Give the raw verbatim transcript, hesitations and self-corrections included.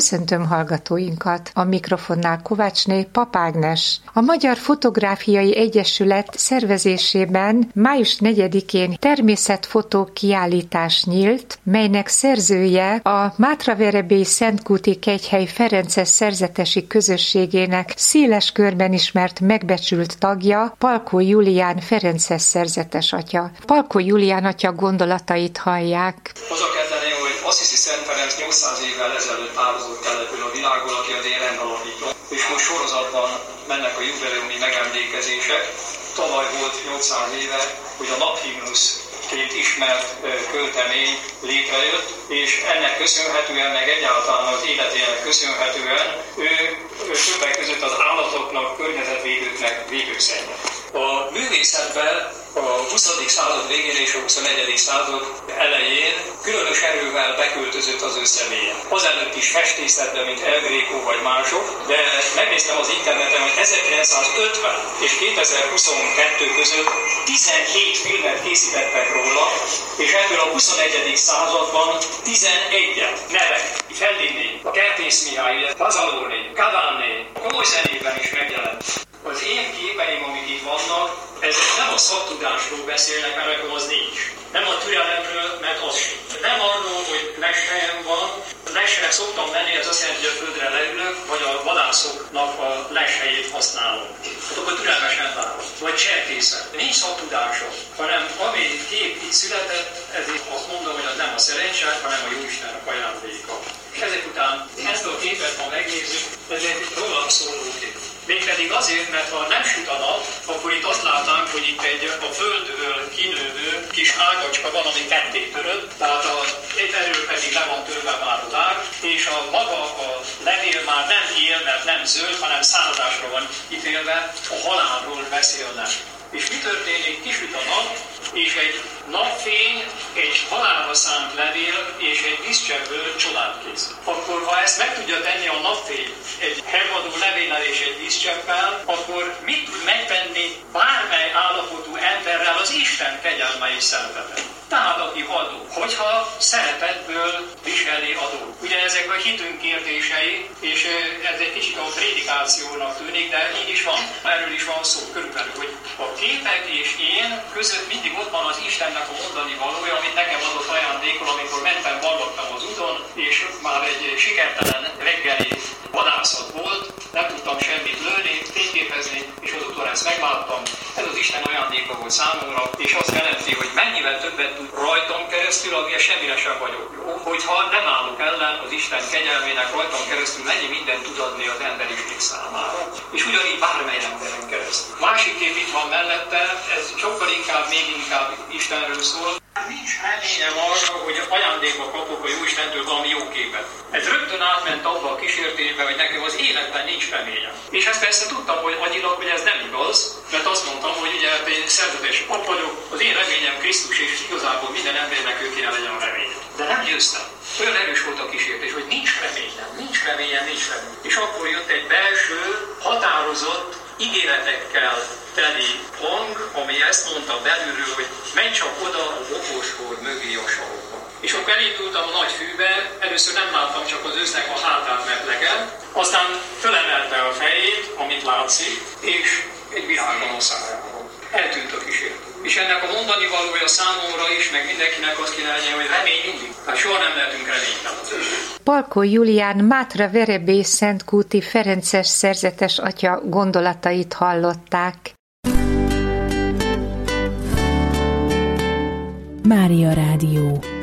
Köszöntöm hallgatóinkat! A mikrofonnál Kovácsné Pap Ágnes. A Magyar Fotográfiai Egyesület szervezésében május negyedikén természetfotó kiállítás nyílt, melynek szerzője a Mátraverebély Szentkúti Kegyhely Ferences szerzetesi közösségének széles körben ismert megbecsült tagja, Palkó Julián ferences szerzetes atya. Palkó Julián atya gondolatait hallják. Hozzá kezdeném, hogy Assisi Szent Ferenc nyolcszáz évvel ezelőtt távozott el ebből a világból, aki az én rendalapítom, és most sorozatban mennek a jubileumi megemlékezések. Tavaly volt nyolcszáz éve, hogy a naphimnuszként ismert költemény létrejött, és ennek köszönhetően, meg egyáltalán az életének köszönhetően ő, ő többek között az állatoknak, környezetvédőknek védőszennyet. A művészetben a huszadik század végén és a huszonegyedik század elején különös erővel beköltözött az ő személye. Azelőtt is festészetben, mint El Greco vagy mások, de megnéztem az interneten, hogy ezerkilencszázötven és kétezer-huszonkettő között tizenhét filmet készítettek róla, és ebből a huszonegyedik században tizenegyet nevek. Felliné, Kertész Mihály, Pazalóné, Cavani, komoly zenében is megjelent. Az én képeim, amik itt vannak, ezek nem a szaktudásról beszélnek, mert nekem az nincs. Nem a türelemről, mert az sem. Nem arról, hogy leshelyen van. Lesre szoktam menni, ez azt jelenti, hogy a földre leülök, vagy a vadászoknak a leshelyét használom. Hát akkor türelmesen várom. Vagy cserkészet. Nincs szaktudása, hanem ami kép itt született, ezért azt mondom, hogy az nem a szerencse, hanem a Jóistennek ajándéka. És ezek után ezt a képet, ha megnézzük, ez egy rólam szóló kép. Mégpedig azért, mert ha nem süt a nap, akkor itt azt látnánk, hogy itt egy a földből kinővő kis ágacska van, ami ketté törött, tehát a, egy erről pedig le van törve már az ág, és a maga a levél már nem él, mert nem zöld, hanem századásra van ítélve, a halálról beszélnek. És mi történik? Kisüt a nap, és egy napfény, egy halálra szánt levél és egy vízcseppből csodát készít. Akkor ha ezt meg tudja tenni a napfény egy hervadó levéllel és egy vízcseppel, akkor mit tud megtenni bármely állapotú emberrel az Isten kegyelme és szeretete? Tehát aki adó, hogyha szeretetből viseli a dolgot. Ugye ezek a hitünk kérdései, és ez egy kicsit a prédikációnak tűnik, de így is van. Erről is van szó körülbelül, hogy a képek és én között mindig ott van az Istennek a mondani valója, amit nekem adott ajándékol, amikor mentem, vallottam az úton, és már egy sikertelen reggeli vadászat volt, nem tudtam semmit lőni, fényképezni, és azután ezt megláttam. Ez az Isten ajándéka volt számomra, és azt jelenti, hogy mennyivel többet tud rajtam keresztül, amilyen semmire sem vagyok jó. Hogyha nem állok ellen az Isten kegyelmének rajtam keresztül, mennyi mindent tud adni az emberiség számára. És ugyanígy bármely emberen keresztül. Másik kép itt van mellette, ez sokkal inkább, még inkább Istenről szól. Nincs reményem arra, hogy ajándékba kapok a Jóistentől valami jó képet. Ez rögtön átment abba a kísértésbe, hogy nekem az életben nincs reményem. És ezt persze tudtam, hogy agyilag, hogy ez nem igaz, mert azt mondtam, hogy ugye én szerzetes pap vagyok, az én reményem Krisztus, és igazából minden embernek ő kéne legyen a reményem. De nem győztem. Olyan erős volt a kísértés, hogy nincs reményem, nincs reményem, nincs reményem. És akkor jött egy belső, határozott, ígéretekkel teli hang, ami ezt mondta belülről, hogy menj csak oda a bokorshord mögé a sarokba. És akkor elindultam a nagy fűbe, először nem láttam csak az ősznek a hátát meplegel, aztán fölemelte a fejét, amit látszik, és egy virág van a szájáról. Eltűnt a kísértés. És ennek a mondani valója számomra is, meg mindenkinek azt kéne legyen, hogy remény mindig. Hát soha nem lehetünk reménytelen. Palkó Julián Mátraverebély Szentkúti Ferences szerzetes atya gondolatait hallották. Mária Rádió.